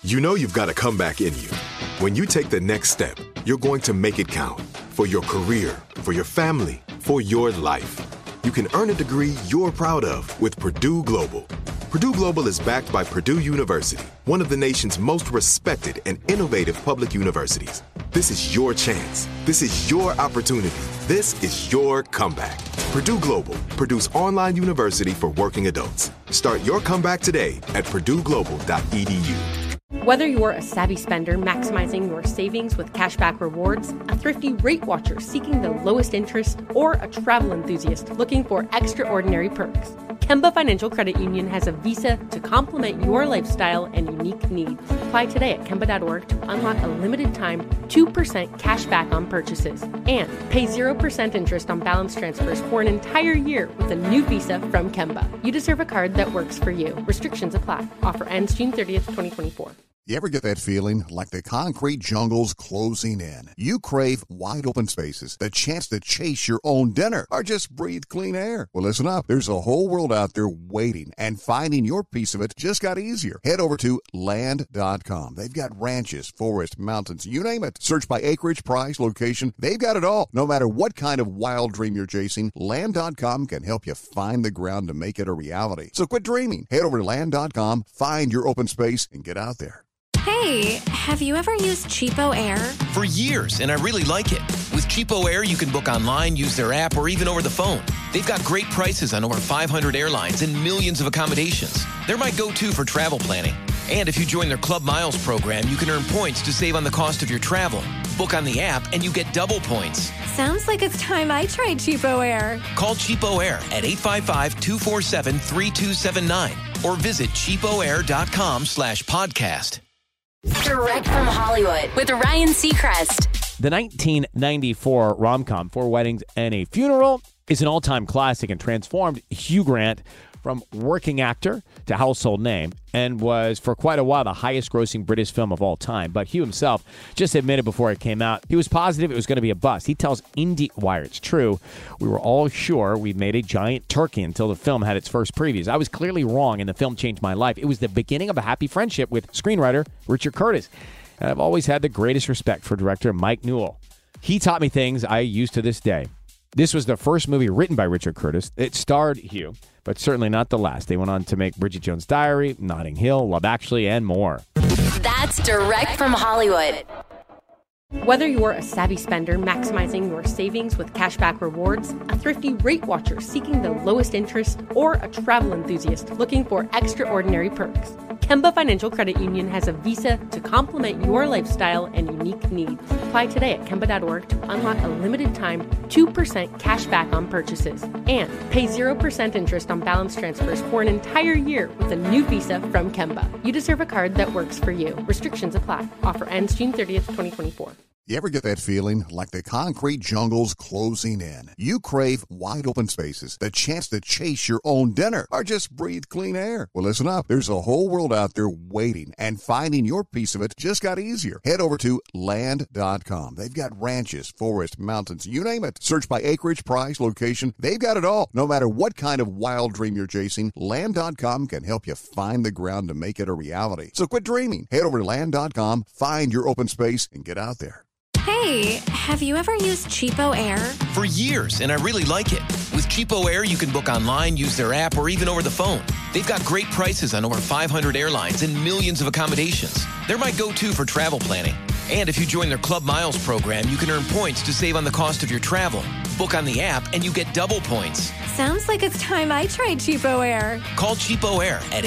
You know you've got a comeback in you. When you take the next step, you're going to make it count for your career, for your family, for your life. You can earn a degree you're proud of with Purdue Global. Purdue Global is backed by Purdue University, one of the nation's most respected and innovative public universities. This is your chance. This is your opportunity. This is your comeback. Purdue Global, Purdue's online university for working adults. Start your comeback today at purdueglobal.edu. Whether you're a savvy spender maximizing your savings with cashback rewards, a thrifty rate watcher seeking the lowest interest, or a travel enthusiast looking for extraordinary perks, Kemba Financial Credit Union has a visa to complement your lifestyle and unique needs. Apply today at Kemba.org to unlock a limited time 2% cash back on purchases and pay 0% interest on balance transfers for an entire year with a new visa from Kemba. You deserve a card that works for you. Restrictions apply. Offer ends June 30th, 2024. You ever get that feeling like the concrete jungle's closing in? You crave wide open spaces, the chance to chase your own dinner, or just breathe clean air. Well, listen up. There's a whole world out there waiting, and finding your piece of it just got easier. Head over to Land.com. They've got ranches, forests, mountains, you name it. Search by acreage, price, location. They've got it all. No matter what kind of wild dream you're chasing, Land.com can help you find the ground to make it a reality. So quit dreaming. Head over to Land.com, find your open space, and get out there. Hey, have you ever used Cheapo Air? For years, and I really like it. With Cheapo Air, you can book online, use their app, or even over the phone. They've got great prices on over 500 airlines and millions of accommodations. They're my go-to for travel planning. And if you join their Club Miles program, you can earn points to save on the cost of your travel. Book on the app, and you get double points. Sounds like it's time I tried Cheapo Air. Call Cheapo Air at 855-247-3279 or visit cheapoair.com/podcast. Direct from Hollywood with Ryan Seacrest. The 1994 rom-com, Four Weddings and a Funeral, is an all-time classic and transformed Hugh Grant from working actor to household name, and was for quite a while the highest-grossing British film of all time. But Hugh himself just admitted before it came out he was positive it was going to be a bust. He tells IndieWire, "It's true. We were all sure we made a giant turkey until the film had its first previews. I was clearly wrong, and the film changed my life. It was the beginning of a happy friendship with screenwriter Richard Curtis. And I've always had the greatest respect for director Mike Newell. He taught me things I use to this day." This was the first movie written by Richard Curtis. It starred Hugh, but certainly not the last. They went on to make Bridget Jones' Diary, Notting Hill, Love Actually, and more. That's direct from Hollywood. Whether you're a savvy spender maximizing your savings with cashback rewards, a thrifty rate watcher seeking the lowest interest, or a travel enthusiast looking for extraordinary perks, Kemba Financial Credit Union has a visa to complement your lifestyle and unique needs. Apply today at Kemba.org to unlock a limited time 2% cash back on purchases and pay 0% interest on balance transfers for an entire year with a new visa from Kemba. You deserve a card that works for you. Restrictions apply. Offer ends June 30th, 2024. You ever get that feeling like the concrete jungle's closing in? You crave wide open spaces, the chance to chase your own dinner, or just breathe clean air. Well, listen up. There's a whole world out there waiting, and finding your piece of it just got easier. Head over to Land.com. They've got ranches, forests, mountains, you name it. Search by acreage, price, location. They've got it all. No matter what kind of wild dream you're chasing, Land.com can help you find the ground to make it a reality. So quit dreaming. Head over to Land.com, find your open space, and get out there. Hey, have you ever used Cheapo Air? For years, and I really like it. With Cheapo Air, you can book online, use their app, or even over the phone. They've got great prices on over 500 airlines and millions of accommodations. They're my go-to for travel planning. And if you join their Club Miles program, you can earn points to save on the cost of your travel. Book on the app, and you get double points. Sounds like it's time I tried Cheapo Air. Call Cheapo Air at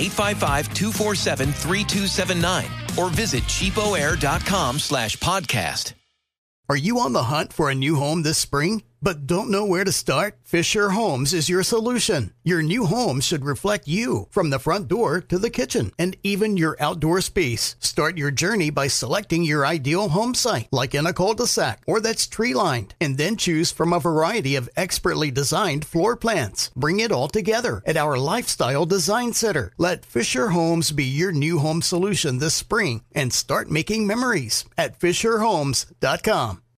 855-247-3279 or visit cheapoair.com/podcast. Are you on the hunt for a new home this spring, but don't know where to start? Fisher Homes is your solution. Your new home should reflect you, from the front door to the kitchen and even your outdoor space. Start your journey by selecting your ideal home site, like in a cul-de-sac or that's tree-lined, and then choose from a variety of expertly designed floor plans. Bring it all together at our Lifestyle Design Center. Let Fisher Homes be your new home solution this spring and start making memories at FisherHomes.com.